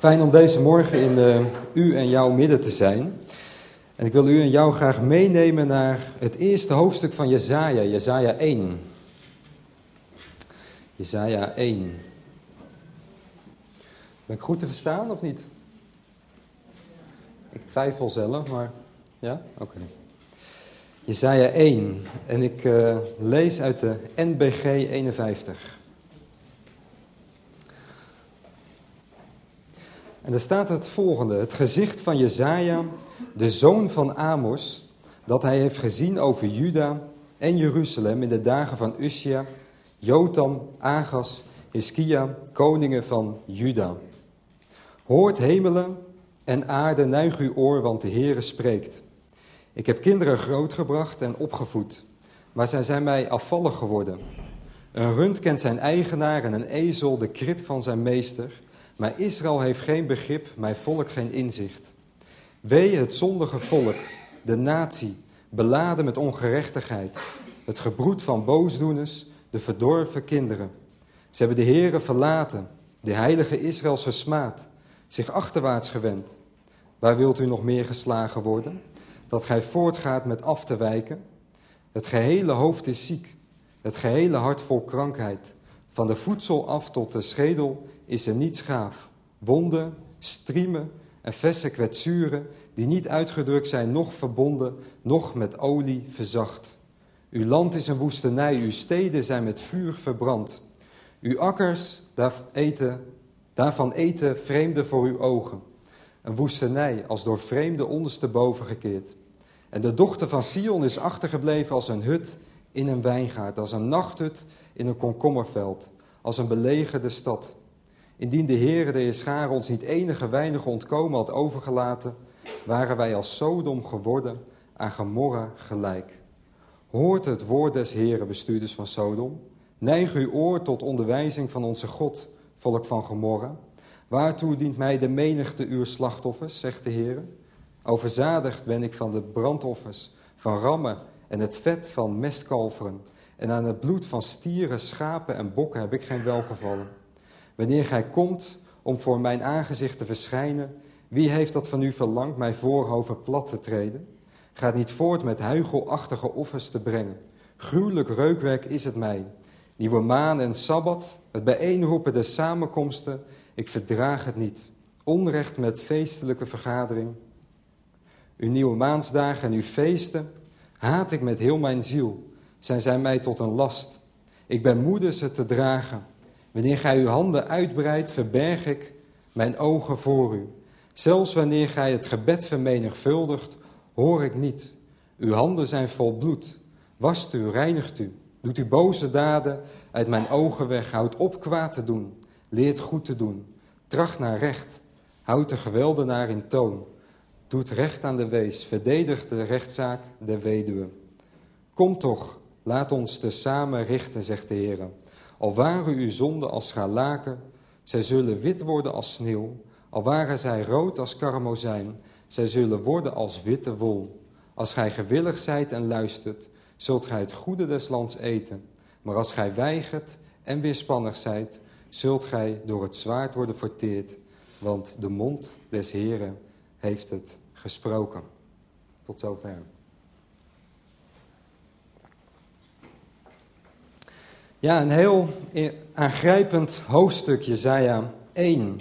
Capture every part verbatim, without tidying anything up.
Fijn om deze morgen in uh, u en jouw midden te zijn. En ik wil u en jou graag meenemen naar het eerste hoofdstuk van Jesaja, Jesaja één. Jesaja één. Ben ik goed te verstaan of niet? Ik twijfel zelf, maar ja? Oké. Okay. Jesaja één. En ik uh, lees uit de N B G eenenvijftig. En er staat het volgende: het gezicht van Jesaja, de zoon van Amos, dat hij heeft gezien over Juda en Jeruzalem in de dagen van Uzia, Jotam, Agas, Hiskia, koningen van Juda. Hoort hemelen en aarde, neig uw oor, want de Heere spreekt. Ik heb kinderen grootgebracht en opgevoed, maar zij zijn mij afvallig geworden. Een rund kent zijn eigenaar en een ezel de krib van zijn meester. Maar Israël heeft geen begrip, mijn volk geen inzicht. Wee het zondige volk, de natie, beladen met ongerechtigheid. Het gebroed van boosdoeners, de verdorven kinderen. Ze hebben de Heere verlaten, de heilige Israëls versmaad, zich achterwaarts gewend. Waar wilt u nog meer geslagen worden? Dat gij voortgaat met af te wijken? Het gehele hoofd is ziek, het gehele hart vol krankheid. Van de voedsel af tot de schedel is er niets gaaf. Wonden, striemen en verse kwetsuren die niet uitgedrukt zijn, noch verbonden, noch met olie verzacht. Uw land is een woestenij, uw steden zijn met vuur verbrand. Uw akkers, daar eten, daarvan eten vreemden voor uw ogen. Een woestenij, als door vreemden ondersteboven gekeerd. En de dochter van Sion is achtergebleven als een hut in een wijngaard, als een nachthut in een komkommerveld, als een belegerde stad. Indien de Heere de Heerscharen ons niet enige weinige ontkomen had overgelaten, waren wij als Sodom geworden, aan Gomorra gelijk. Hoort het woord des Heeren, bestuurders van Sodom. Neig uw oor tot onderwijzing van onze God, volk van Gomorra. Waartoe dient mij de menigte uw slachtoffers, zegt de Heere. Overzadigd ben ik van de brandoffers, van rammen en het vet van mestkalveren. En aan het bloed van stieren, schapen en bokken heb ik geen welgevallen. Wanneer gij komt om voor mijn aangezicht te verschijnen, wie heeft dat van u verlangd mij voorhoven plat te treden? Gaat niet voort met huichelachtige offers te brengen. Gruwelijk reukwerk is het mij. Nieuwe maan en sabbat, het bijeenroepen der samenkomsten, ik verdraag het niet. Onrecht met feestelijke vergadering. Uw nieuwe maansdagen en uw feesten haat ik met heel mijn ziel. Zijn zij mij tot een last. Ik ben moede ze te dragen. Wanneer gij uw handen uitbreidt, verberg ik mijn ogen voor u. Zelfs wanneer gij het gebed vermenigvuldigt, hoor ik niet. Uw handen zijn vol bloed. Wast u, reinigt u. Doet uw boze daden uit mijn ogen weg. Houd op kwaad te doen. Leert goed te doen. Tracht naar recht. Houd de geweldenaar in toon. Doet recht aan de wees. Verdedigt de rechtszaak der weduwe. Kom toch, laat ons tezamen richten, zegt de Heer. Al waren uw zonden als scharlaken, zij zullen wit worden als sneeuw. Al waren zij rood als karmozijn, zij zullen worden als witte wol. Als gij gewillig zijt en luistert, zult gij het goede des lands eten. Maar als gij weigert en weerspannig zijt, zult gij door het zwaard worden verteerd. Want de mond des Heeren heeft het gesproken. Tot zover. Ja, een heel aangrijpend hoofdstuk, Jesaja één.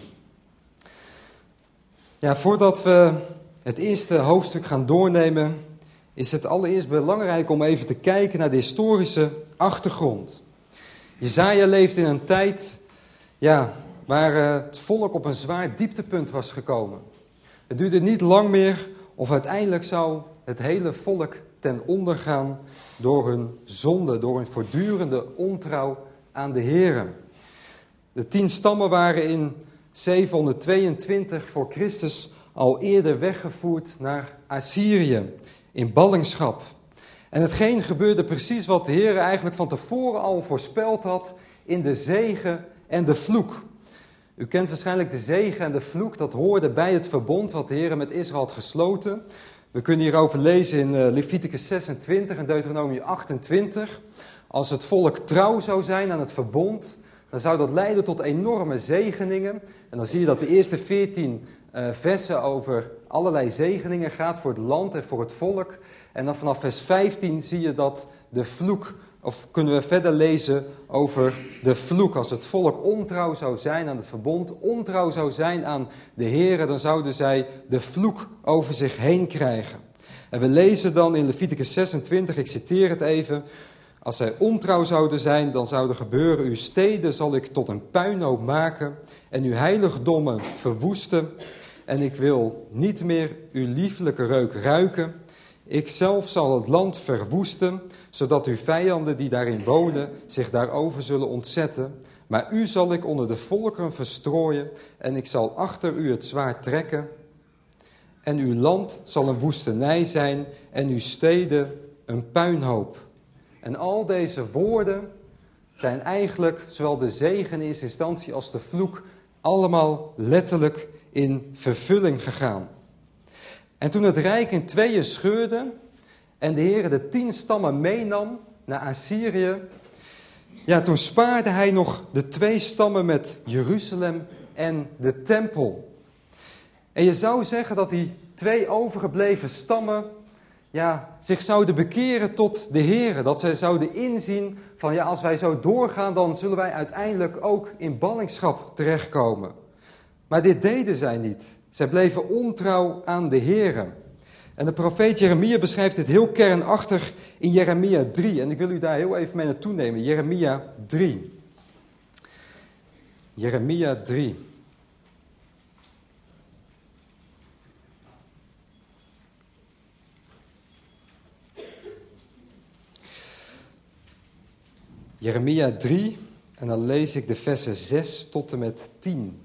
Ja, voordat we het eerste hoofdstuk gaan doornemen, is het allereerst belangrijk om even te kijken naar de historische achtergrond. Jesaja leefde in een tijd ja, waar het volk op een zwaar dieptepunt was gekomen. Het duurde niet lang meer of uiteindelijk zou het hele volk ten onder gaan door hun zonde, door hun voortdurende ontrouw aan de Heere. De tien stammen waren in zevenhonderdtweeëntwintig voor Christus al eerder weggevoerd naar Assyrië in ballingschap. En hetgeen gebeurde precies wat de Heere eigenlijk van tevoren al voorspeld had in de zegen en de vloek. U kent waarschijnlijk de zegen en de vloek, dat hoorde bij het verbond wat de Heere met Israël had gesloten. We kunnen hierover lezen in Leviticus zesentwintig en Deuteronomium achtentwintig. Als het volk trouw zou zijn aan het verbond, dan zou dat leiden tot enorme zegeningen. En dan zie je dat de eerste veertien uh, versen over allerlei zegeningen gaat voor het land en voor het volk. En dan vanaf vers vijftien zie je dat de vloek, of kunnen we verder lezen over de vloek. Als het volk ontrouw zou zijn aan het verbond, ontrouw zou zijn aan de Heere, dan zouden zij de vloek over zich heen krijgen. En we lezen dan in Leviticus zesentwintig, ik citeer het even. Als zij ontrouw zouden zijn, dan zou er gebeuren: uw steden zal ik tot een puinhoop maken en uw heiligdommen verwoesten. En ik wil niet meer uw lieflijke reuk ruiken. Ik zelf zal het land verwoesten, zodat uw vijanden die daarin wonen zich daarover zullen ontzetten. Maar u zal ik onder de volkeren verstrooien en ik zal achter u het zwaard trekken. En uw land zal een woestenij zijn en uw steden een puinhoop. En al deze woorden zijn eigenlijk, zowel de zegen in eerste instantie als de vloek, allemaal letterlijk in vervulling gegaan. En toen het rijk in tweeën scheurde en de Heer de tien stammen meenam naar Assyrië, ja, toen spaarde hij nog de twee stammen met Jeruzalem en de tempel. En je zou zeggen dat die twee overgebleven stammen ja, zich zouden bekeren tot de Heer. Dat zij zouden inzien van ja, als wij zo doorgaan, dan zullen wij uiteindelijk ook in ballingschap terechtkomen. Maar dit deden zij niet. Zij bleven ontrouw aan de Heer. En de profeet Jeremia beschrijft dit heel kernachtig in Jeremia drie. En ik wil u daar heel even mee naartoe nemen. Jeremia drie. Jeremia drie. Jeremia drie, en dan lees ik de versen zes tot en met tien.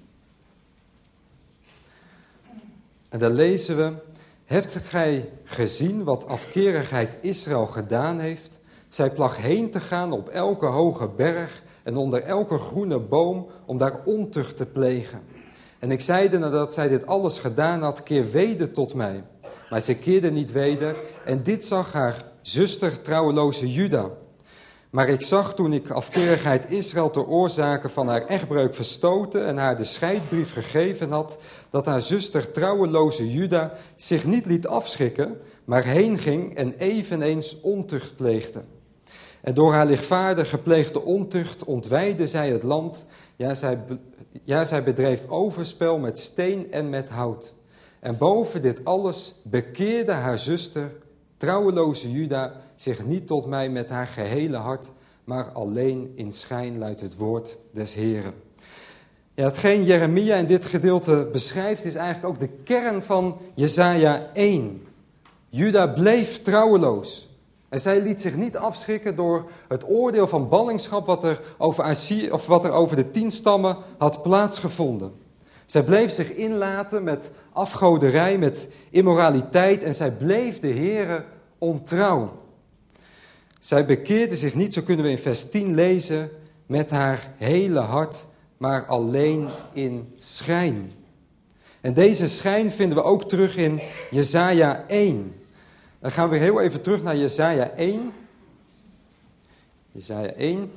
En dan lezen we: hebt gij gezien wat afkerigheid Israël gedaan heeft? Zij placht heen te gaan op elke hoge berg en onder elke groene boom om daar ontucht te plegen. En ik zeide nadat zij dit alles gedaan had, keer weder tot mij. Maar zij keerde niet weder en dit zag haar zuster trouweloze Juda. Maar ik zag toen ik afkerigheid Israël ter oorzake van haar echtbreuk verstoten en haar de scheidbrief gegeven had, dat haar zuster trouweloze Juda zich niet liet afschrikken, maar heen ging en eveneens ontucht pleegde. En door haar lichtvaardig gepleegde ontucht ontwijdde zij het land. Ja zij, ja, zij bedreef overspel met steen en met hout. En boven dit alles bekeerde haar zuster, trouweloze Juda, zich niet tot mij met haar gehele hart, maar alleen in schijn, luidt het woord des Heren. Ja, hetgeen Jeremia in dit gedeelte beschrijft is eigenlijk ook de kern van Jesaja één. Juda bleef trouweloos. En zij liet zich niet afschrikken door het oordeel van ballingschap wat er over, Assyrië, of wat er over de tien stammen had plaatsgevonden. Zij bleef zich inlaten met afgoderij, met immoraliteit en zij bleef de Heere ontrouw. Zij bekeerde zich niet, zo kunnen we in vers tien lezen, met haar hele hart, maar alleen in schijn. En deze schijn vinden we ook terug in Jesaja één. Dan gaan we heel even terug naar Jesaja één. Jesaja één.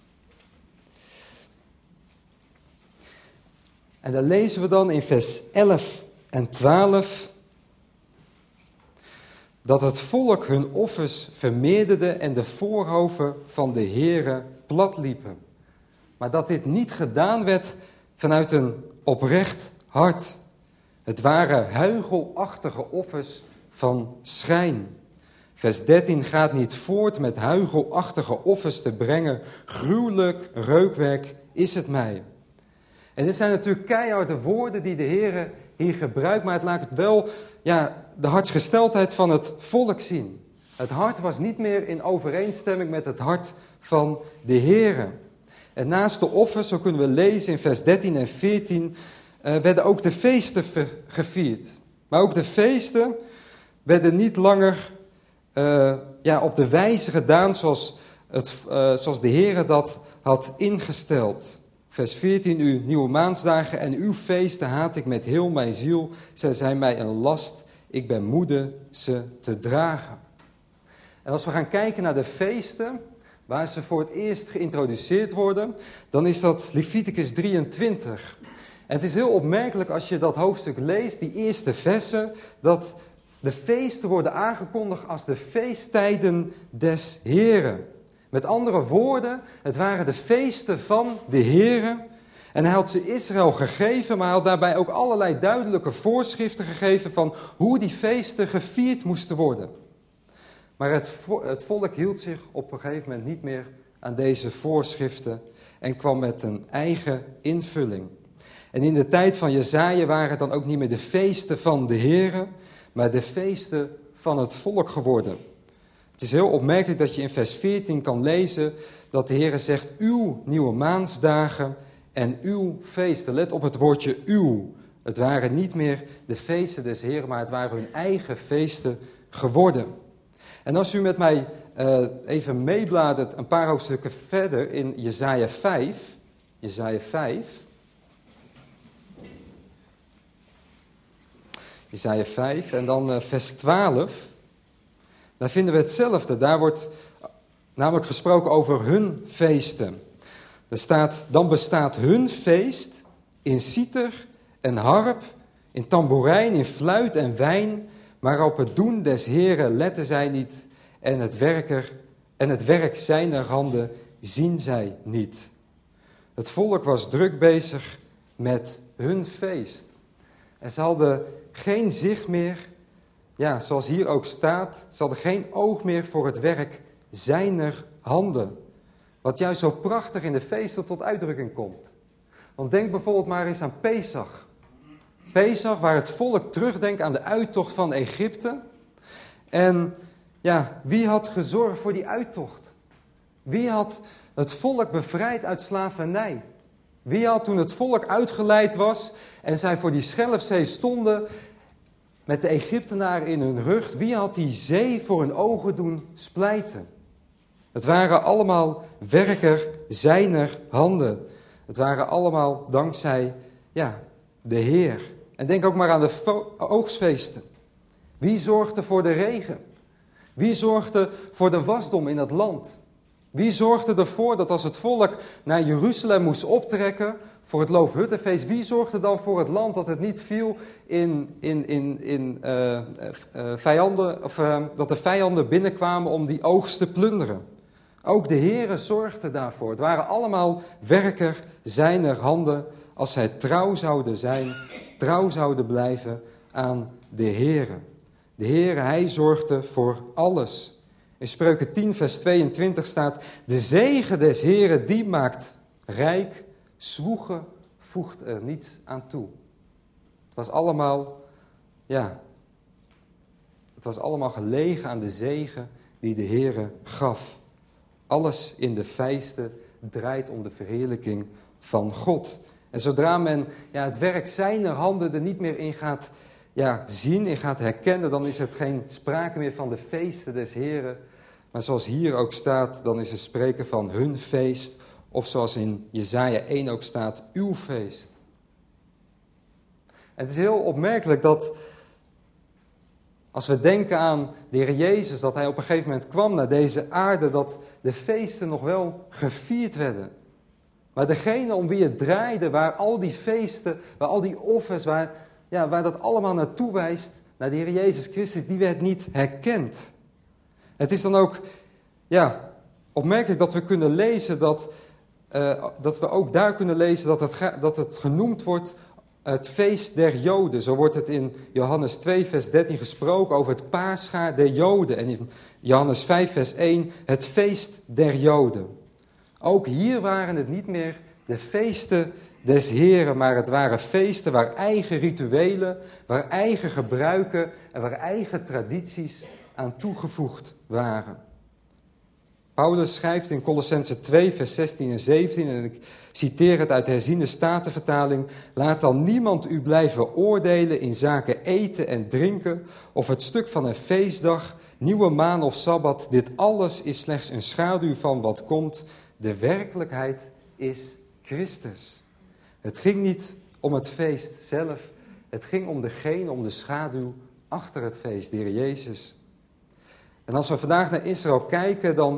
En dan lezen we dan in vers elf en twaalf... dat het volk hun offers vermeerderde en de voorhoven van de Heere platliepen. Maar dat dit niet gedaan werd vanuit een oprecht hart. Het waren huichelachtige offers van schijn. Vers dertien gaat niet voort met huichelachtige offers te brengen. Gruwelijk reukwerk is het mij. En dit zijn natuurlijk keiharde woorden die de Heere hier gebruikt, maar het laat het wel ja, de hartsgesteldheid van het volk zien. Het hart was niet meer in overeenstemming met het hart van de Heere. En naast de offers, zo kunnen we lezen in vers dertien en veertien, uh, werden ook de feesten gevierd. Maar ook de feesten werden niet langer uh, ja, op de wijze gedaan zoals, het, uh, zoals de Heere dat had ingesteld. Vers veertien, uw nieuwe maansdagen en uw feesten haat ik met heel mijn ziel. Zij zijn mij een last, ik ben moede ze te dragen. En als we gaan kijken naar de feesten, waar ze voor het eerst geïntroduceerd worden, dan is dat Leviticus drieëntwintig. En het is heel opmerkelijk als je dat hoofdstuk leest, die eerste versen, dat de feesten worden aangekondigd als de feesttijden des Heren. Met andere woorden, het waren de feesten van de Heren. En hij had ze Israël gegeven, maar hij had daarbij ook allerlei duidelijke voorschriften gegeven van hoe die feesten gevierd moesten worden. Maar het, het volk hield zich op een gegeven moment niet meer aan deze voorschriften en kwam met een eigen invulling. En in de tijd van Jesaja waren het dan ook niet meer de feesten van de Heren, maar de feesten van het volk geworden. Het is heel opmerkelijk dat je in vers veertien kan lezen dat de Heer zegt uw nieuwe maansdagen en uw feesten. Let op het woordje uw. Het waren niet meer de feesten des Heren, maar het waren hun eigen feesten geworden. En als u met mij uh, even meebladert een paar hoofdstukken verder in Jesaja vijf. Jesaja vijf. Jesaja vijf en dan uh, vers twaalf. Daar vinden we hetzelfde. Daar wordt namelijk gesproken over hun feesten. Er staat, dan bestaat hun feest in citer en harp, in tamboerijn, in fluit en wijn, maar op het doen des Heren letten zij niet en het, werker, en het werk zijner handen zien zij niet. Het volk was druk bezig met hun feest. En ze hadden geen zicht meer, ja, zoals hier ook staat, ze hadden geen oog meer voor het werk zijner handen. Wat juist zo prachtig in de feesten tot uitdrukking komt. Want denk bijvoorbeeld maar eens aan Pesach. Pesach, waar het volk terugdenkt aan de uittocht van Egypte. En ja, wie had gezorgd voor die uittocht? Wie had het volk bevrijd uit slavernij? Wie had toen het volk uitgeleid was en zij voor die Schelfzee stonden met de Egyptenaren in hun rug, wie had die zee voor hun ogen doen splijten? Het waren allemaal werker zijner handen. Het waren allemaal dankzij ja, de Heer. En denk ook maar aan de oogstfeesten. Wie zorgde voor de regen? Wie zorgde voor de wasdom in het land? Wie zorgde ervoor dat als het volk naar Jeruzalem moest optrekken voor het Loofhuttenfeest, wie zorgde dan voor het land dat het niet viel in, in, in, in uh, uh, vijanden, of uh, dat de vijanden binnenkwamen om die oogst te plunderen? Ook de Heere zorgde daarvoor. Het waren allemaal werker zijner handen als zij trouw zouden zijn, trouw zouden blijven aan de Heere. De Heere, hij zorgde voor alles. In Spreuken tien vers tweeëntwintig staat, de zegen des Heeren die maakt rijk, zwoegen voegt er niets aan toe. Het was allemaal, ja, het was allemaal gelegen aan de zegen die de Heere gaf. Alles in de feesten draait om de verheerlijking van God. En zodra men ja, het werk zijner handen er niet meer in gaat ja, zien, in gaat herkennen, dan is het geen sprake meer van de feesten des Heren. Maar zoals hier ook staat, dan is er spreken van hun feest. Of zoals in Jesaja één ook staat, uw feest. En het is heel opmerkelijk dat als we denken aan de Heer Jezus, dat hij op een gegeven moment kwam naar deze aarde, dat de feesten nog wel gevierd werden. Maar degene om wie het draaide, waar al die feesten, waar al die offers, waar, ja, waar dat allemaal naartoe wijst, naar de Heer Jezus Christus, die werd niet herkend. Het is dan ook ja, opmerkelijk dat we kunnen lezen, dat, uh, dat we ook daar kunnen lezen dat het, dat het genoemd wordt het feest der Joden. Zo wordt het in Johannes twee vers dertien gesproken over het Pascha der Joden. En in Johannes vijf vers één het feest der Joden. Ook hier waren het niet meer de feesten des Heren, maar het waren feesten waar eigen rituelen, waar eigen gebruiken en waar eigen tradities aan toegevoegd waren. Paulus schrijft in Kolossenzen twee vers zestien en zeventien, en ik citeer het uit de herziene statenvertaling, laat dan niemand u blijven oordelen in zaken eten en drinken, of het stuk van een feestdag, nieuwe maan of sabbat. Dit alles is slechts een schaduw van wat komt. De werkelijkheid is Christus. Het ging niet om het feest zelf, het ging om degene, om de schaduw achter het feest, de Heer Jezus. En als we vandaag naar Israël kijken, dan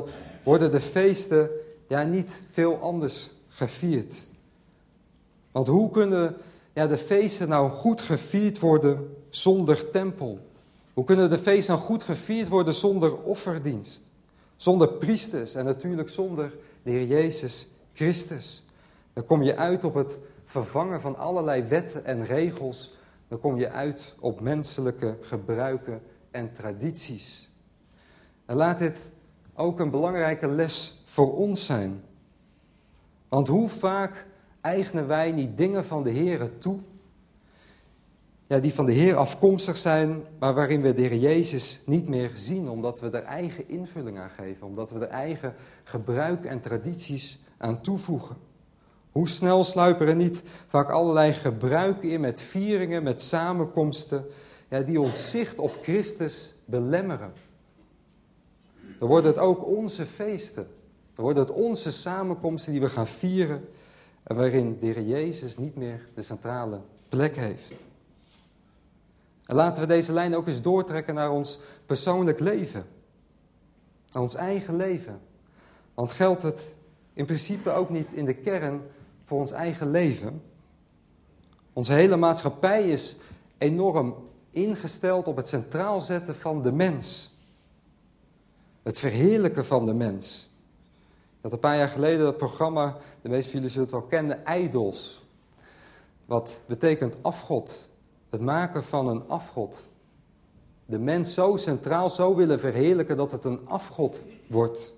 worden de feesten ja, niet veel anders gevierd. Want hoe kunnen ja, de feesten nou goed gevierd worden zonder tempel? Hoe kunnen de feesten nou goed gevierd worden zonder offerdienst? Zonder priesters en natuurlijk zonder de Heer Jezus Christus. Dan kom je uit op het vervangen van allerlei wetten en regels. Dan kom je uit op menselijke gebruiken en tradities. En laat dit ook een belangrijke les voor ons zijn. Want hoe vaak eigenen wij niet dingen van de Heer toe, ja, die van de Heer afkomstig zijn, maar waarin we de Heer Jezus niet meer zien, omdat we er eigen invulling aan geven, omdat we er eigen gebruik en tradities aan toevoegen. Hoe snel sluipen er niet vaak allerlei gebruiken in met vieringen, met samenkomsten, ja, die ons zicht op Christus belemmeren. Dan worden het ook onze feesten, dan worden het onze samenkomsten die we gaan vieren en waarin de Heer Jezus niet meer de centrale plek heeft. En laten we deze lijn ook eens doortrekken naar ons persoonlijk leven. Naar ons eigen leven. Want geldt het in principe ook niet in de kern voor ons eigen leven. Onze hele maatschappij is enorm ingesteld op het centraal zetten van de mens. Het verheerlijken van de mens. Dat een paar jaar geleden dat programma, de meeste van jullie zullen het wel kennen, Idols. Wat betekent afgod. Het maken van een afgod. De mens zo centraal, zo willen verheerlijken dat het een afgod wordt.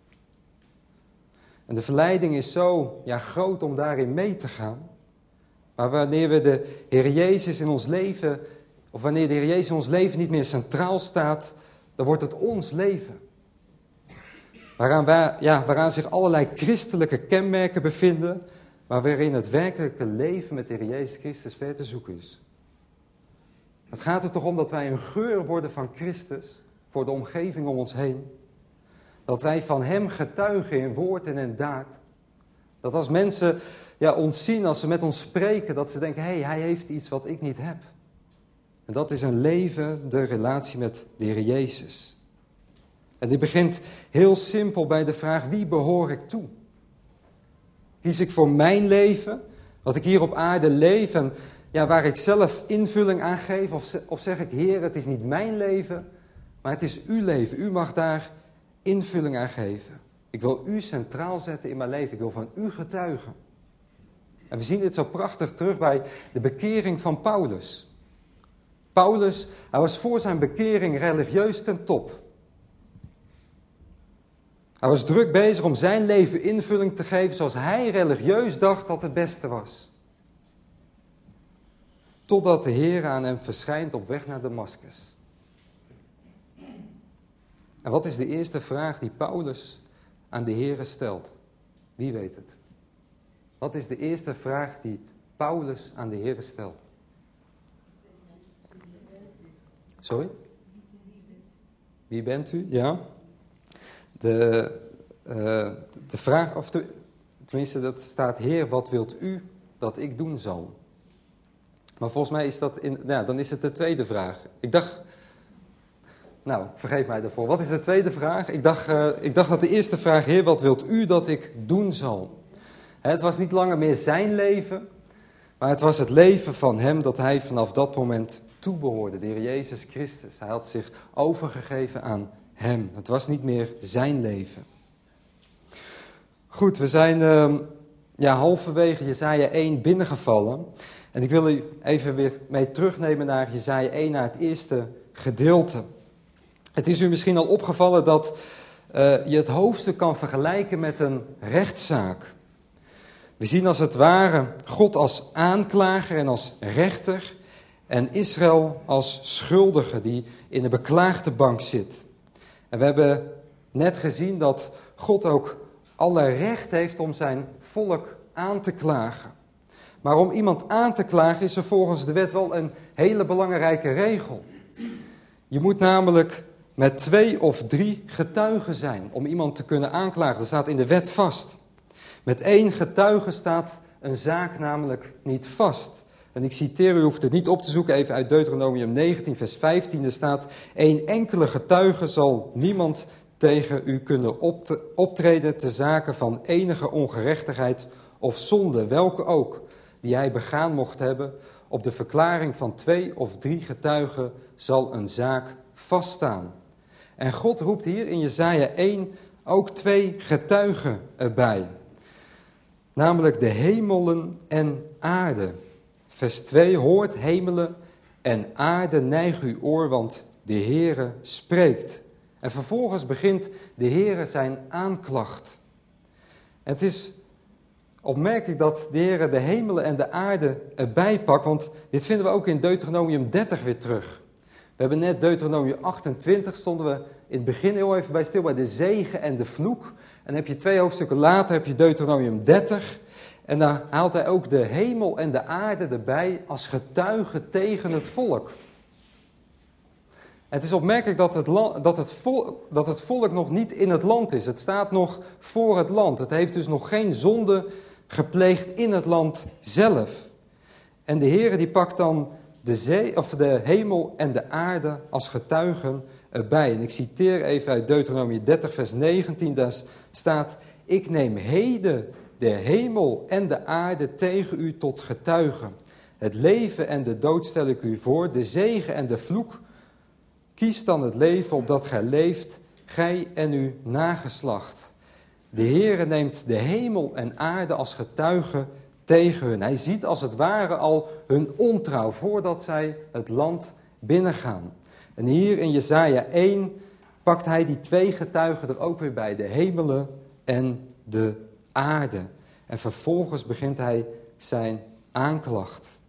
En de verleiding is zo ja, groot om daarin mee te gaan. Maar wanneer we de Heer Jezus in ons leven, of wanneer de Heer Jezus in ons leven niet meer centraal staat, dan wordt het ons leven. Waaraan, wij, ja, waaraan zich allerlei christelijke kenmerken bevinden, maar waarin het werkelijke leven met de Heer Jezus Christus ver te zoeken is. Het gaat er toch om dat wij een geur worden van Christus voor de omgeving om ons heen. Dat wij van Hem getuigen in woord en in daad. Dat als mensen ja, ons zien, als ze met ons spreken, dat ze denken, hé, hey, Hij heeft iets wat ik niet heb. En dat is een levende relatie met de Heer Jezus. En die begint heel simpel bij de vraag, wie behoor ik toe? Kies ik voor mijn leven, wat ik hier op aarde leef en ja, waar ik zelf invulling aan geef? Of, of zeg ik, Heer, het is niet mijn leven, maar het is uw leven. U mag daar invulling aan geven. Ik wil u centraal zetten in mijn leven. Ik wil van u getuigen. En we zien dit zo prachtig terug bij de bekering van Paulus. Paulus, hij was voor zijn bekering religieus ten top. Hij was druk bezig om zijn leven invulling te geven zoals hij religieus dacht dat het beste was. Totdat de Heer aan hem verschijnt op weg naar Damaskus. En wat is de eerste vraag die Paulus aan de Heer stelt? Wie weet het? Wat is de eerste vraag die Paulus aan de Heer stelt? Sorry? Wie bent u? Ja. De, uh, de vraag, of de, tenminste dat staat, Heer, wat wilt u dat ik doen zal? Maar volgens mij is dat, in, nou, dan is het de tweede vraag. Ik dacht, nou, vergeet mij daarvoor. Wat is de tweede vraag? Ik dacht, uh, ik dacht dat de eerste vraag, Heer, wat wilt u dat ik doen zal? Het was niet langer meer zijn leven, maar het was het leven van hem dat hij vanaf dat moment toebehoorde. De Heer Jezus Christus. Hij had zich overgegeven aan hem. Het was niet meer zijn leven. Goed, we zijn uh, ja, halverwege Jesaja één binnengevallen. En ik wil u even weer mee terugnemen naar Jesaja één, naar het eerste gedeelte. Het is u misschien al opgevallen dat uh, je het hoofdstuk kan vergelijken met een rechtszaak. We zien als het ware God als aanklager en als rechter en Israël als schuldige die in de beklaagde bank zit. En we hebben net gezien dat God ook alle recht heeft om zijn volk aan te klagen. Maar om iemand aan te klagen is er volgens de wet wel een hele belangrijke regel. Je moet namelijk met twee of drie getuigen zijn om iemand te kunnen aanklagen. Dat staat in de wet vast. Met één getuige staat een zaak namelijk niet vast. En ik citeer, u hoeft het niet op te zoeken, even uit Deuteronomium negentien vers vijftien. Er staat, één enkele getuige zal niemand tegen u kunnen optreden te zaken van enige ongerechtigheid of zonde, welke ook, die hij begaan mocht hebben. Op de verklaring van twee of drie getuigen zal een zaak vaststaan. En God roept hier in Jesaja één ook twee getuigen erbij. Namelijk de hemelen en aarde. Vers twee, hoort hemelen en aarde, neig uw oor, want de Heere spreekt. En vervolgens begint de Heere zijn aanklacht. En het is opmerkelijk dat de Heere de hemelen en de aarde erbij pakt, want dit vinden we ook in Deuteronomium dertig weer terug. We hebben net Deuteronomium achtentwintig, stonden we in het begin heel even bij stil, bij de zegen en de vloek. En dan heb je twee hoofdstukken later, heb je Deuteronomium dertig. En daar haalt hij ook de hemel en de aarde erbij als getuigen tegen het volk. Het is opmerkelijk dat het, dat, het volk, dat het volk nog niet in het land is. Het staat nog voor het land. Het heeft dus nog geen zonde gepleegd in het land zelf. En de Heere die pakt dan de, zee, of de hemel en de aarde als getuigen erbij. En ik citeer even uit Deuteronomium dertig vers negentien. Daar staat: ik neem heden de hemel en de aarde tegen u tot getuigen. Het leven en de dood stel ik u voor, de zegen en de vloek. Kies dan het leven opdat gij leeft, gij en uw nageslacht. De Heere neemt de hemel en aarde als getuigen tegen hun. Hij ziet als het ware al hun ontrouw voordat zij het land binnengaan. En hier in Jesaja één pakt hij die twee getuigen er ook weer bij. De hemelen en de aarde. En vervolgens begint hij zijn aanklacht.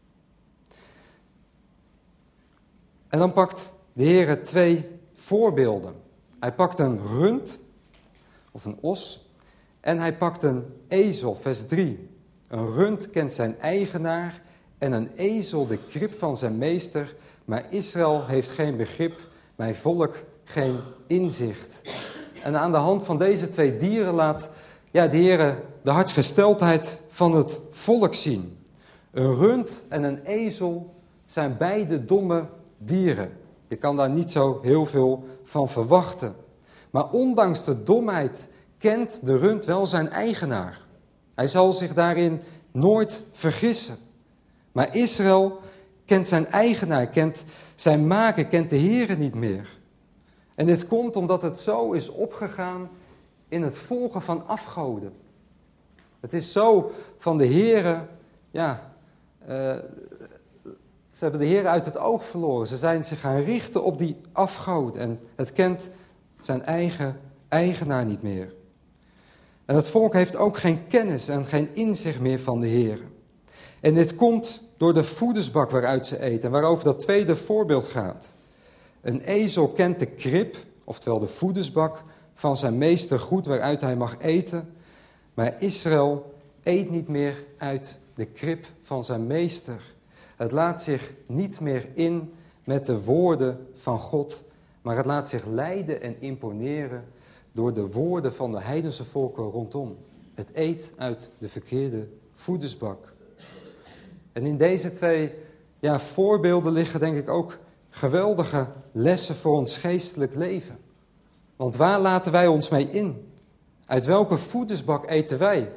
En dan pakt de Heere twee voorbeelden. Hij pakt een rund, of een os, en hij pakt een ezel, vers drie. Een rund kent zijn eigenaar en een ezel de krib van zijn meester. Maar Israël heeft geen begrip, mijn volk geen inzicht. En aan de hand van deze twee dieren laat ja, de Heere de hartsgesteldheid van het volk zien. Een rund en een ezel zijn beide domme dieren. Je kan daar niet zo heel veel van verwachten. Maar ondanks de domheid kent de rund wel zijn eigenaar. Hij zal zich daarin nooit vergissen. Maar Israël kent zijn eigenaar, kent zijn maker, kent de Heere niet meer. En dit komt omdat het zo is opgegaan in het volgen van afgoden. Het is zo van de Heere, ja, uh, ze hebben de Heere uit het oog verloren. Ze zijn zich gaan richten op die afgoden en het kent zijn eigen eigenaar niet meer. En het volk heeft ook geen kennis en geen inzicht meer van de Heere. En dit komt door de voedersbak waaruit ze eten en waarover dat tweede voorbeeld gaat. Een ezel kent de krib, oftewel de voedersbak, van zijn meester goed waaruit hij mag eten. Maar Israël eet niet meer uit de krib van zijn meester. Het laat zich niet meer in met de woorden van God, maar het laat zich leiden en imponeren door de woorden van de heidense volken rondom. Het eet uit de verkeerde voedersbak. En in deze twee ja, voorbeelden liggen denk ik ook geweldige lessen voor ons geestelijk leven. Want waar laten wij ons mee in? Uit welke voedersbak eten wij?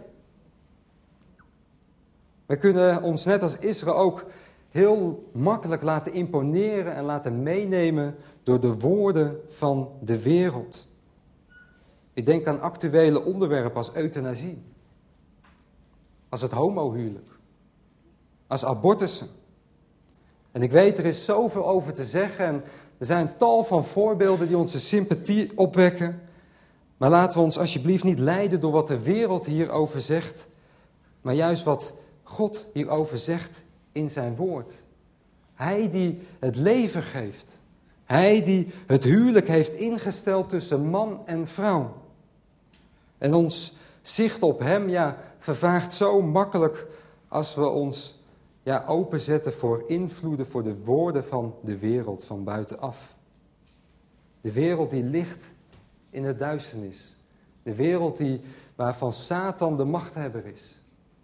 Wij kunnen ons net als Israël ook heel makkelijk laten imponeren en laten meenemen door de woorden van de wereld. Ik denk aan actuele onderwerpen als euthanasie, als het homohuwelijk, als abortussen. En ik weet, er is zoveel over te zeggen en er zijn tal van voorbeelden die onze sympathie opwekken. Maar laten we ons alsjeblieft niet leiden door wat de wereld hierover zegt, maar juist wat God hierover zegt in zijn woord. Hij die het leven geeft. Hij die het huwelijk heeft ingesteld tussen man en vrouw. En ons zicht op hem ja, vervaagt zo makkelijk als we ons ja, openzetten voor invloeden, voor de woorden van de wereld van buitenaf. De wereld die ligt in de duisternis. De wereld die, waarvan Satan de machthebber is.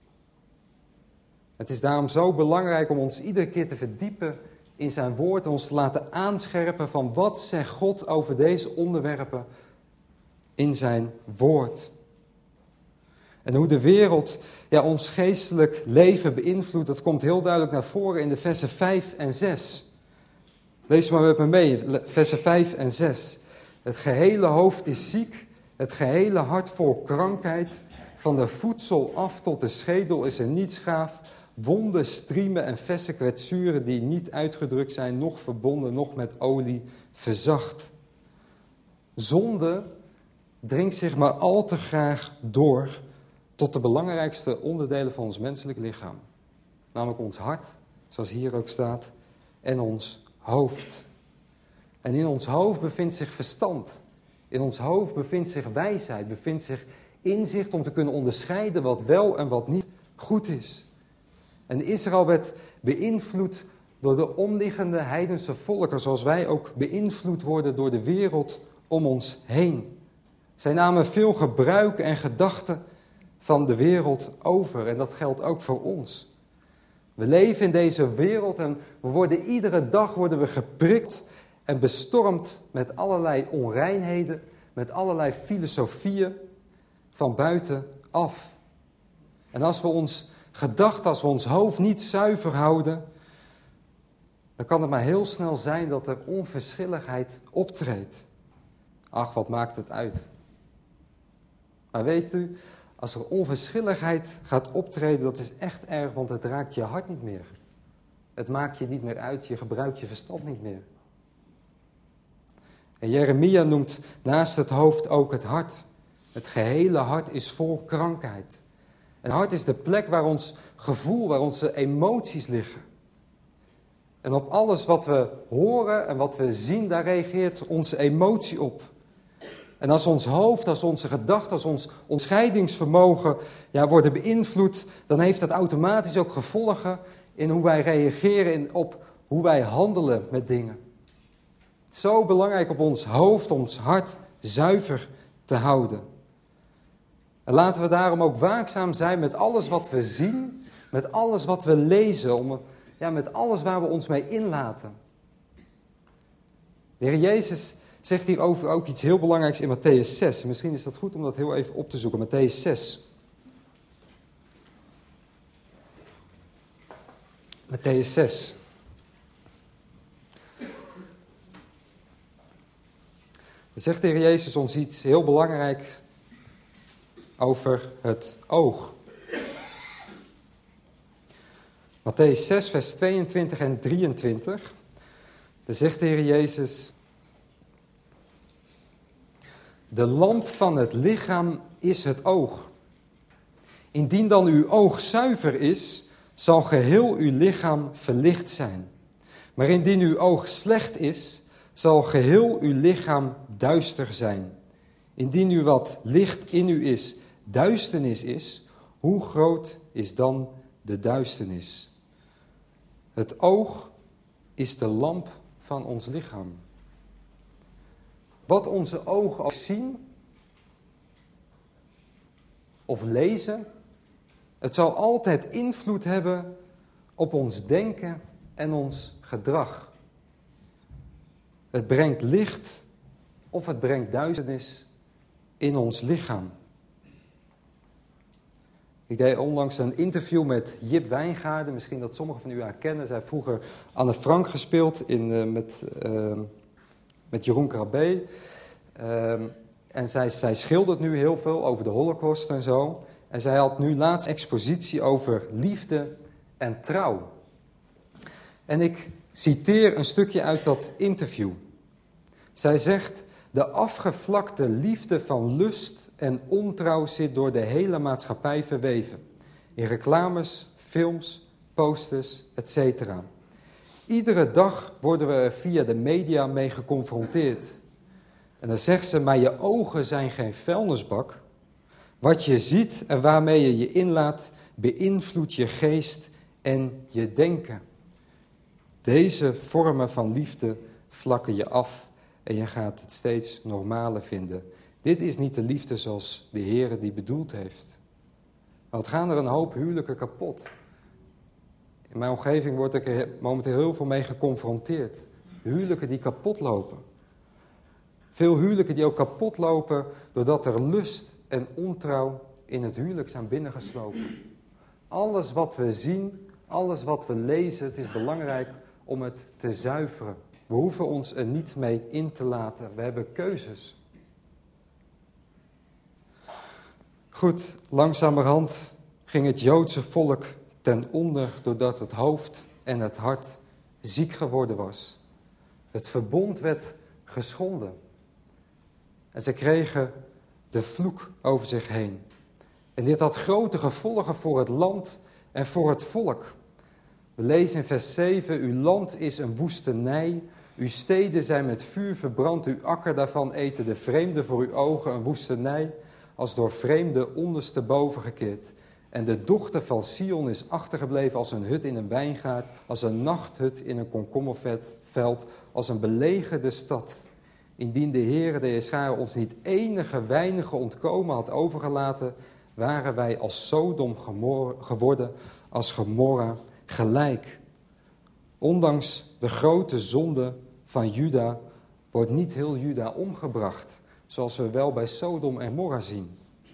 Het is daarom zo belangrijk om ons iedere keer te verdiepen in zijn woord en ons te laten aanscherpen van wat zegt God over deze onderwerpen in zijn woord. En hoe de wereld ja, ons geestelijk leven beïnvloedt, dat komt heel duidelijk naar voren in de versen vijf en zes. Lees maar met me mee, versen vijf en zes. Het gehele hoofd is ziek, het gehele hart vol krankheid. Van de voedsel af tot de schedel is er niets gaaf. Wonden, striemen en verse kwetsuren die niet uitgedrukt zijn, nog verbonden, nog met olie verzacht. Zonde dringt zich maar al te graag door tot de belangrijkste onderdelen van ons menselijk lichaam. Namelijk ons hart, zoals hier ook staat, en ons hoofd. En in ons hoofd bevindt zich verstand. In ons hoofd bevindt zich wijsheid, bevindt zich inzicht om te kunnen onderscheiden wat wel en wat niet goed is. En Israël werd beïnvloed door de omliggende heidense volken, zoals wij ook beïnvloed worden door de wereld om ons heen. Zij namen veel gebruiken en gedachten van de wereld over en dat geldt ook voor ons. We leven in deze wereld en we worden iedere dag worden we geprikt en bestormd met allerlei onreinheden, met allerlei filosofieën van buitenaf. En als we ons gedachten, als we ons hoofd niet zuiver houden, dan kan het maar heel snel zijn dat er onverschilligheid optreedt. Ach, wat maakt het uit? Maar weet u, als er onverschilligheid gaat optreden, dat is echt erg, want het raakt je hart niet meer. Het maakt je niet meer uit, je gebruikt je verstand niet meer. En Jeremia noemt naast het hoofd ook het hart. Het gehele hart is vol krankheid. Het hart is de plek waar ons gevoel, waar onze emoties liggen. En op alles wat we horen en wat we zien, daar reageert onze emotie op. En als ons hoofd, als onze gedachten, als ons onderscheidingsvermogen ja, worden beïnvloed, dan heeft dat automatisch ook gevolgen in hoe wij reageren, in, op hoe wij handelen met dingen. Zo belangrijk op ons hoofd, ons hart zuiver te houden. En laten we daarom ook waakzaam zijn met alles wat we zien, met alles wat we lezen, om, ja, met alles waar we ons mee inlaten. De Heer Jezus zegt hierover ook iets heel belangrijks in Matthäus zes. Misschien is dat goed om dat heel even op te zoeken. Matthäus zes. Matthäus zes. Dan zegt de Heer Jezus ons iets heel belangrijks over het oog. Matthäus zes, vers tweeëntwintig en drieëntwintig. Dan zegt de Heer Jezus: de lamp van het lichaam is het oog. Indien dan uw oog zuiver is, zal geheel uw lichaam verlicht zijn. Maar indien uw oog slecht is, zal geheel uw lichaam duister zijn. Indien nu wat licht in u is, duisternis is, hoe groot is dan de duisternis? Het oog is de lamp van ons lichaam. Wat onze ogen ook zien of lezen, het zal altijd invloed hebben op ons denken en ons gedrag. Het brengt licht of het brengt duisternis in ons lichaam. Ik deed onlangs een interview met Jip Wijngaarden. Misschien dat sommigen van u haar kennen. Zij heeft vroeger Anne Frank gespeeld in, uh, met, uh, met Jeroen Krabbe. Uh, en zij, zij schildert nu heel veel over de Holocaust en zo. En zij had nu laatst een expositie over liefde en trouw. En ik citeer een stukje uit dat interview. Zij zegt: de afgevlakte liefde van lust en ontrouw zit door de hele maatschappij verweven. In reclames, films, posters, et cetera. Iedere dag worden we er via de media mee geconfronteerd. En dan zegt ze: maar je ogen zijn geen vuilnisbak. Wat je ziet en waarmee je je inlaat, beïnvloedt je geest en je denken. Deze vormen van liefde vlakken je af en je gaat het steeds normaler vinden. Dit is niet de liefde zoals de Heer die bedoeld heeft. Want gaan er een hoop huwelijken kapot. In mijn omgeving word ik er momenteel heel veel mee geconfronteerd. Huwelijken die kapot lopen. Veel huwelijken die ook kapot lopen doordat er lust en ontrouw in het huwelijk zijn binnengeslopen. Alles wat we zien, alles wat we lezen, het is belangrijk om het te zuiveren. We hoeven ons er niet mee in te laten. We hebben keuzes. Goed, langzamerhand ging het Joodse volk ten onder doordat het hoofd en het hart ziek geworden was. Het verbond werd geschonden. En ze kregen de vloek over zich heen. En dit had grote gevolgen voor het land en voor het volk. We lezen in vers zeven, uw land is een woestenij, uw steden zijn met vuur verbrand, uw akker daarvan eten de vreemden voor uw ogen, een woestenij, als door vreemden ondersteboven gekeerd. En de dochter van Sion is achtergebleven als een hut in een wijngaard, als een nachthut in een komkommerveld, als een belegerde stad. Indien de Heere de Heerscharen ons niet enige weinige ontkomen had overgelaten, waren wij als Sodom geworden, als Gomorra gelijk. Ondanks de grote zonde van Juda wordt niet heel Juda omgebracht, zoals we wel bij Sodom en Gomorra zien.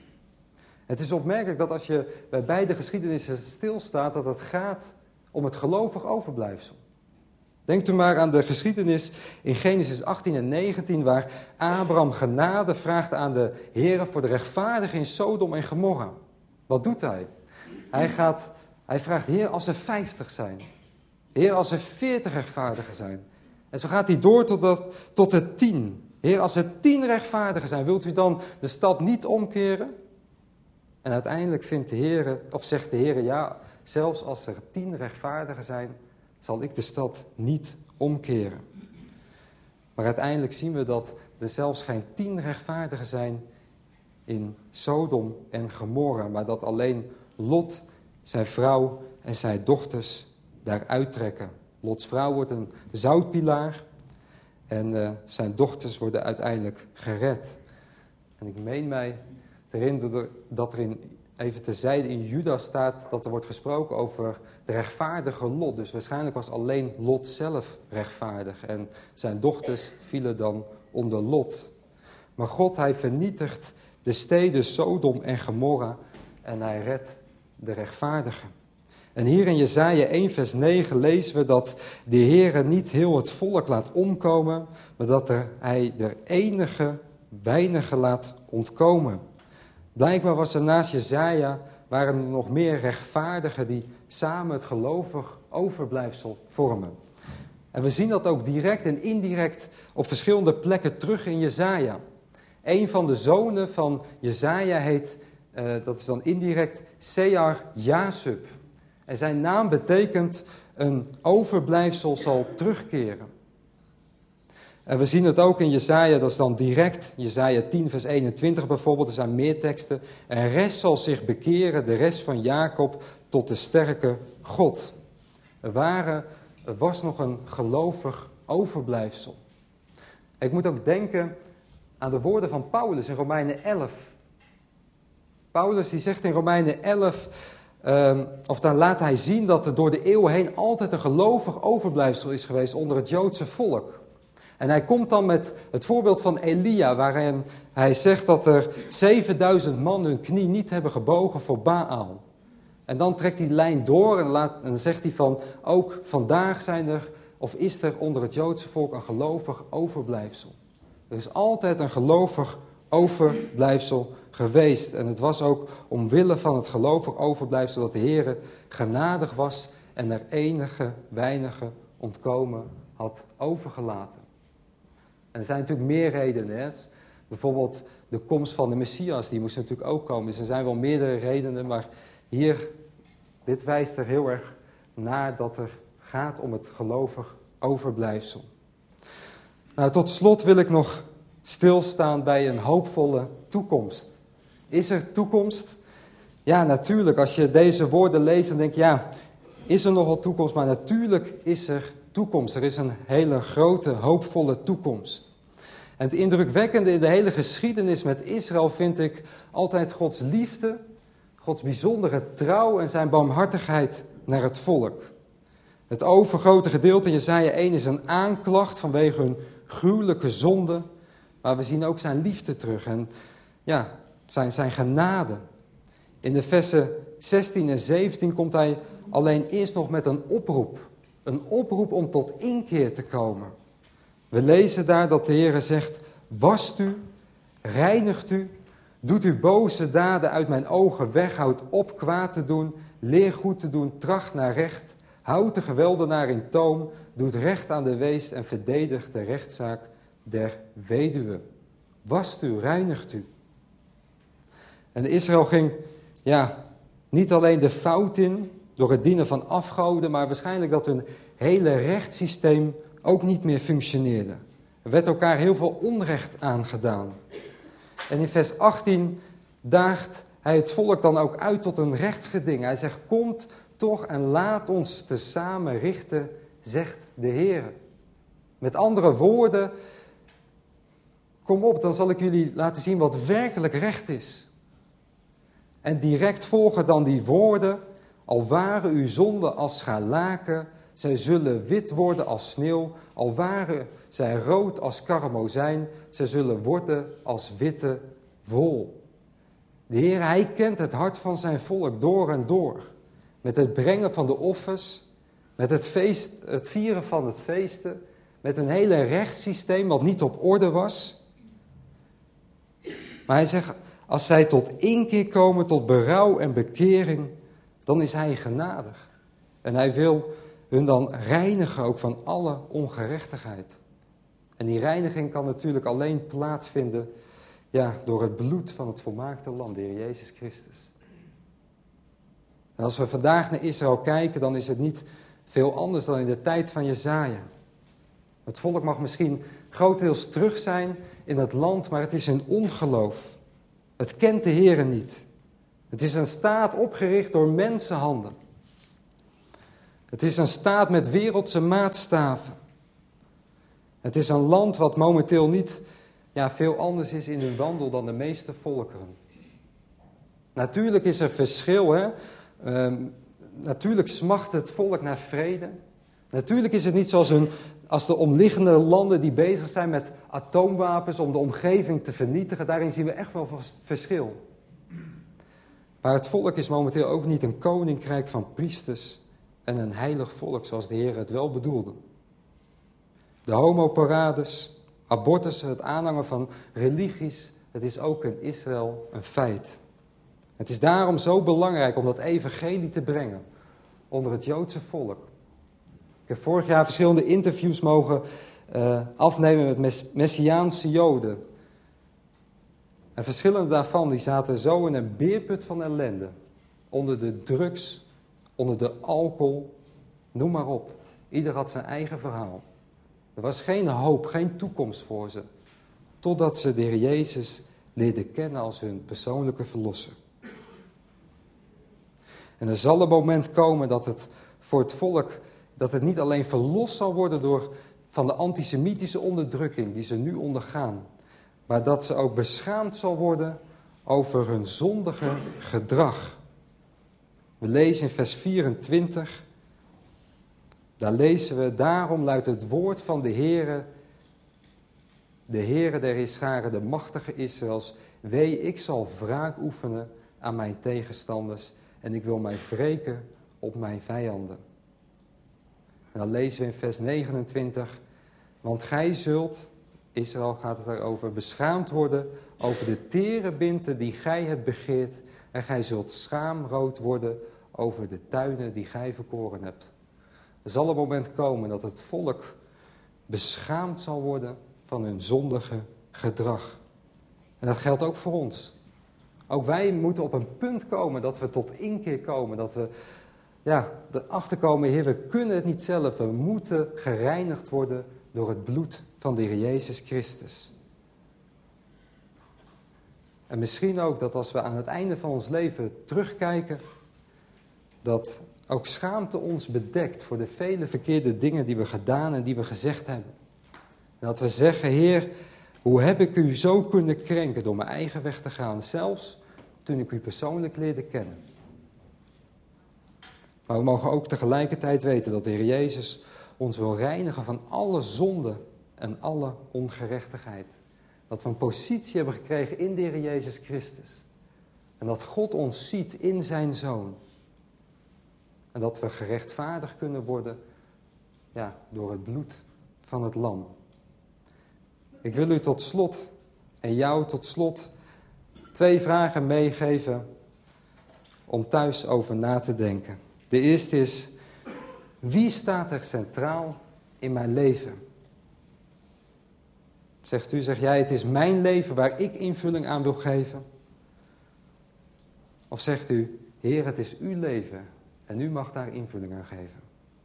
Het is opmerkelijk dat als je bij beide geschiedenissen stilstaat, dat het gaat om het gelovig overblijfsel. Denkt u maar aan de geschiedenis in Genesis achttien en negentien, waar Abraham genade vraagt aan de Heere voor de rechtvaardigen in Sodom en Gomorra. Wat doet hij? Hij, gaat, hij vraagt, Heer, als er vijftig zijn. Heer, als er veertig rechtvaardigen zijn. En zo gaat hij door tot, dat, tot de tien. Heer, als er tien rechtvaardigen zijn, wilt u dan de stad niet omkeren? En uiteindelijk vindt de Heere, of zegt de Heere, ja, zelfs als er tien rechtvaardigen zijn, zal ik de stad niet omkeren. Maar uiteindelijk zien we dat er zelfs geen tien rechtvaardigen zijn in Sodom en Gomorra, maar dat alleen Lot, zijn vrouw en zijn dochters daar uittrekken. Lots vrouw wordt een zoutpilaar en uh, zijn dochters worden uiteindelijk gered. En ik meen mij te herinneren dat er in, even terzijde in Juda staat dat er wordt gesproken over de rechtvaardige Lot. Dus waarschijnlijk was alleen Lot zelf rechtvaardig en zijn dochters vielen dan onder Lot. Maar God, hij vernietigt de steden Sodom en Gomorra en hij redt de rechtvaardigen. En hier in Jesaja één vers negen lezen we dat de Heere niet heel het volk laat omkomen, maar dat er, hij er enige weinige laat ontkomen. Blijkbaar was er naast Jesaja waren er nog meer rechtvaardigen die samen het gelovig overblijfsel vormen. En we zien dat ook direct en indirect op verschillende plekken terug in Jesaja. Een van de zonen van Jesaja heet, uh, dat is dan indirect, Sear-Jasub. En zijn naam betekent een overblijfsel zal terugkeren. En we zien het ook in Jesaja, dat is dan direct, Jesaja tien vers eenentwintig bijvoorbeeld, er zijn meer teksten. En rest zal zich bekeren, de rest van Jacob, tot de sterke God. Er, waren, er was nog een gelovig overblijfsel. Ik moet ook denken aan de woorden van Paulus in Romeinen elf. Paulus die zegt in Romeinen elf, uh, of daar laat hij zien dat er door de eeuwen heen altijd een gelovig overblijfsel is geweest onder het Joodse volk. En hij komt dan met het voorbeeld van Elia, waarin hij zegt dat er zevenduizend man hun knie niet hebben gebogen voor Baal. En dan trekt hij de lijn door en, laat, en dan zegt hij van, ook vandaag zijn er, of is er onder het Joodse volk een gelovig overblijfsel. Er is altijd een gelovig overblijfsel geweest. En het was ook omwille van het gelovig overblijfsel dat de Heere genadig was en er enige weinige ontkomen had overgelaten. En er zijn natuurlijk meer redenen. Hè? Bijvoorbeeld de komst van de Messias, die moest natuurlijk ook komen. Dus er zijn wel meerdere redenen, maar hier, dit wijst er heel erg naar dat er gaat om het gelovig overblijfsel. Nou, tot slot wil ik nog stilstaan bij een hoopvolle toekomst. Is er toekomst? Ja, natuurlijk. Als je deze woorden leest, dan denk je, ja, is er nog wel toekomst? Maar natuurlijk is er toekomst. Er is een hele grote, hoopvolle toekomst. En het indrukwekkende in de hele geschiedenis met Israël vind ik altijd Gods liefde, Gods bijzondere trouw en zijn barmhartigheid naar het volk. Het overgrote gedeelte in Jesaja één is een aanklacht vanwege hun gruwelijke zonde. Maar we zien ook zijn liefde terug en ja, zijn, zijn genade. In de versen zestien en zeventien komt hij alleen eerst nog met een oproep. Een oproep om tot inkeer te komen. We lezen daar dat de Heer zegt, wast u, reinigt u, doet uw boze daden uit mijn ogen weg, houd op kwaad te doen, leer goed te doen, tracht naar recht, houd de geweldenaar in toom, doet recht aan de wees en verdedigt de rechtszaak der weduwe. Wast u, reinigt u. En Israël ging ja, niet alleen de fout in door het dienen van afgoden, maar waarschijnlijk dat hun hele rechtssysteem ook niet meer functioneerde. Er werd elkaar heel veel onrecht aangedaan. En in vers achttien daagt hij het volk dan ook uit tot een rechtsgeding. Hij zegt, komt toch en laat ons tezamen richten, zegt de Heer. Met andere woorden, kom op, dan zal ik jullie laten zien wat werkelijk recht is. En direct volgen dan die woorden, al waren uw zonden als scharlaken, zij zullen wit worden als sneeuw, al waren zij rood als karmozijn, zij zullen worden als witte wol. De Heer, hij kent het hart van zijn volk door en door. Met het brengen van de offers, met het, feest, het vieren van het feesten, met een hele rechtssysteem wat niet op orde was. Maar hij zegt, als zij tot inkeer komen, tot berouw en bekering, dan is hij genadig. En hij wil hun dan reinigen ook van alle ongerechtigheid. En die reiniging kan natuurlijk alleen plaatsvinden ja, door het bloed van het volmaakte lam, de Heer Jezus Christus. En als we vandaag naar Israël kijken, dan is het niet veel anders dan in de tijd van Jesaja. Het volk mag misschien grotendeels terug zijn in het land, maar het is een ongeloof. Het kent de Heere niet. Het is een staat opgericht door mensenhanden. Het is een staat met wereldse maatstaven. Het is een land wat momenteel niet ja, veel anders is in hun wandel dan de meeste volkeren. Natuurlijk is er verschil. Hè? Uh, natuurlijk smacht het volk naar vrede. Natuurlijk is het niet zoals een, als de omliggende landen die bezig zijn met atoomwapens om de omgeving te vernietigen. Daarin zien we echt wel verschil. Maar het volk is momenteel ook niet een koninkrijk van priesters en een heilig volk zoals de Heer het wel bedoelde. De homoparades, abortussen, het aanhangen van religies, het is ook in Israël een feit. Het is daarom zo belangrijk om dat evangelie te brengen onder het Joodse volk. Ik heb vorig jaar verschillende interviews mogen uh, afnemen met mess- Messiaanse Joden. En verschillende daarvan die zaten zo in een beerput van ellende. Onder de drugs, onder de alcohol, noem maar op. Ieder had zijn eigen verhaal. Er was geen hoop, geen toekomst voor ze. Totdat ze de Heer Jezus leerden kennen als hun persoonlijke verlosser. En er zal een moment komen dat het voor het volk, dat het niet alleen verlost zal worden door, van de antisemitische onderdrukking die ze nu ondergaan. Maar dat ze ook beschaamd zal worden over hun zondige gedrag. We lezen in vers vierentwintig. Daar lezen we, daarom luidt het woord van de Heere, de Heere der Heerscharen, de machtige Israëls. Wee, ik zal wraak oefenen aan mijn tegenstanders en ik wil mij wreken op mijn vijanden. En dan lezen we in vers negenentwintig. Want gij zult, Israël gaat het daarover, beschaamd worden over de tere binten die gij hebt begeerd. En gij zult schaamrood worden over de tuinen die gij verkoren hebt. Er zal een moment komen dat het volk beschaamd zal worden van hun zondige gedrag. En dat geldt ook voor ons. Ook wij moeten op een punt komen dat we tot inkeer komen. Dat we ja, erachter komen, Heer, we kunnen het niet zelf. We moeten gereinigd worden door het bloed van de Heer Jezus Christus. En misschien ook dat als we aan het einde van ons leven terugkijken, dat ook schaamte ons bedekt voor de vele verkeerde dingen die we gedaan en die we gezegd hebben. En dat we zeggen, Heer, hoe heb ik u zo kunnen krenken door mijn eigen weg te gaan, zelfs toen ik u persoonlijk leerde kennen. Maar we mogen ook tegelijkertijd weten dat de Heer Jezus ons wil reinigen van alle zonde en alle ongerechtigheid. Dat we een positie hebben gekregen in de Heer Jezus Christus. En dat God ons ziet in zijn Zoon. En dat we gerechtvaardigd kunnen worden, ja, door het bloed van het lam. Ik wil u tot slot, en jou tot slot, twee vragen meegeven om thuis over na te denken. De eerste is, wie staat er centraal in mijn leven? Zegt u, zeg jij, het is mijn leven waar ik invulling aan wil geven? Of zegt u, Heer, het is uw leven en u mag daar invulling aan geven?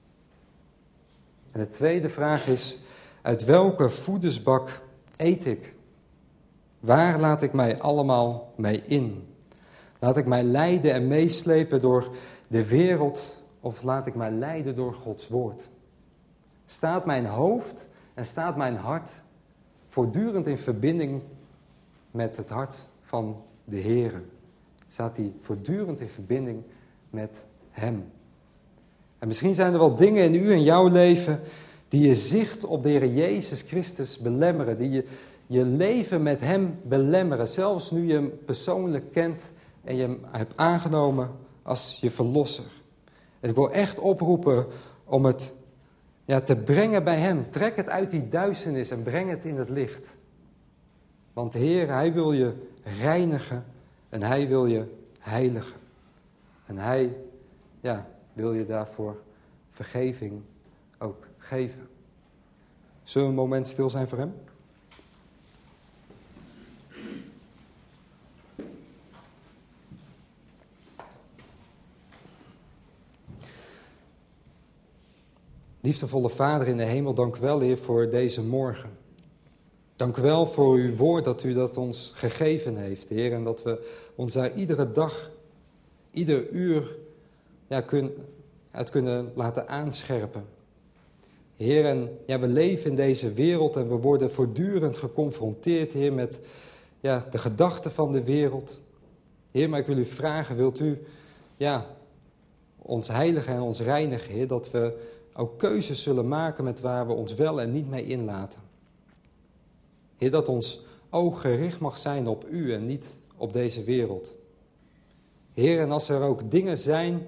En de tweede vraag is, uit welke voedersbak eet ik? Waar laat ik mij allemaal mee in? Laat ik mij leiden en meeslepen door de wereld of laat ik mij leiden door Gods woord? Staat mijn hoofd en staat mijn hart voortdurend in verbinding met het hart van de Heere? Staat hij voortdurend in verbinding met Hem? En misschien zijn er wel dingen in u en jouw leven die je zicht op de Heer Jezus Christus belemmeren. Die je, je leven met Hem belemmeren. Zelfs nu je Hem persoonlijk kent en je Hem hebt aangenomen als je verlosser. En ik wil echt oproepen om het ja, te brengen bij Hem. Trek het uit die duisternis en breng het in het licht. Want de Heer, Hij wil je reinigen en Hij wil je heiligen. En Hij ja, wil je daarvoor vergeving ook geven. Zullen we een moment stil zijn voor Hem? Liefdevolle Vader in de hemel, dank u wel, Heer, voor deze morgen. Dank u wel voor uw woord dat u dat ons gegeven heeft, Heer. En dat we ons daar iedere dag, ieder uur ja, kun, uit kunnen laten aanscherpen. Heer, en ja, we leven in deze wereld en we worden voortdurend geconfronteerd, Heer, met ja, de gedachten van de wereld. Heer, maar ik wil u vragen, wilt u ja, ons heiligen en ons reinigen, Heer, dat we ook keuzes zullen maken met waar we ons wel en niet mee inlaten. Heer, dat ons oog gericht mag zijn op u en niet op deze wereld. Heer, en als er ook dingen zijn,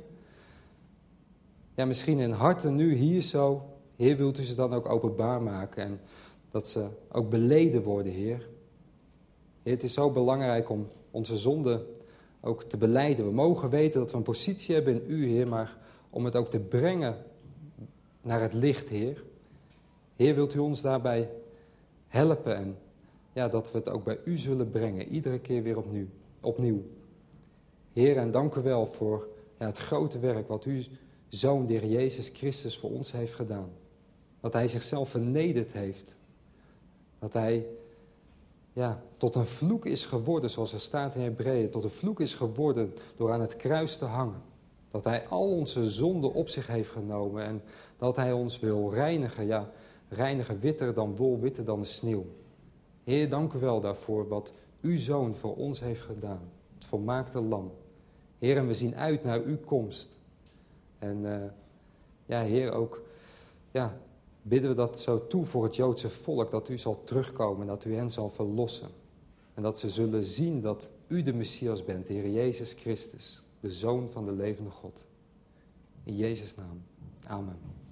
ja, misschien in harten nu hier zo, Heer, wilt u ze dan ook openbaar maken en dat ze ook beleden worden, Heer. Heer, het is zo belangrijk om onze zonde ook te belijden. We mogen weten dat we een positie hebben in u, Heer, maar om het ook te brengen naar het licht, Heer. Heer, wilt u ons daarbij helpen en ja, dat we het ook bij u zullen brengen, iedere keer weer opnieuw. opnieuw. Heer, en dank u wel voor ja, het grote werk wat uw Zoon, de Heer Jezus Christus, voor ons heeft gedaan. Dat hij zichzelf vernederd heeft. Dat hij ja, tot een vloek is geworden, zoals er staat in Hebreeën, tot een vloek is geworden door aan het kruis te hangen. Dat hij al onze zonden op zich heeft genomen en dat hij ons wil reinigen, ja, reinigen witter dan wol, witter dan de sneeuw. Heer, dank u wel daarvoor wat uw Zoon voor ons heeft gedaan. Het volmaakte lam. Heer, en we zien uit naar uw komst. En uh, ja, Heer, ook ja, bidden we dat zo toe voor het Joodse volk, dat u zal terugkomen, dat u hen zal verlossen. En dat ze zullen zien dat u de Messias bent, de Heer Jezus Christus, de Zoon van de levende God. In Jezus' naam. Amen.